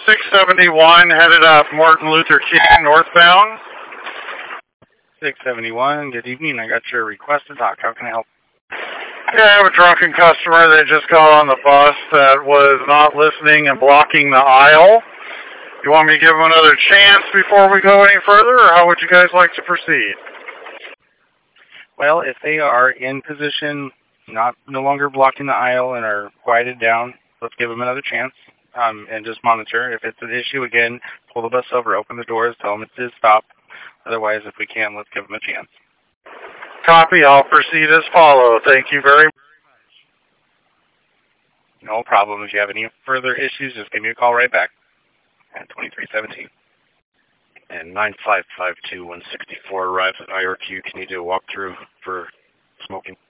671 headed up Martin Luther King northbound. 671, good evening. I got your request to talk. How can I help? Yeah, I have a drunken customer that just got on the bus that was not listening and blocking the aisle. You want me to give him another chance before we go any further, or how would you guys like to proceed? Well, if they are in position, no longer blocking the aisle and are quieted down, let's give them another chance and just monitor. If it's an issue, again, pull the bus over, open the doors, tell them it is stop. Otherwise, if we can, let's give them a chance. Copy. I'll proceed as follows. Thank you very much. No problem. If you have any further issues, just give me a call right back at 2317. And 9552-164 arrives at IRQ. Can you do a walkthrough for smoking?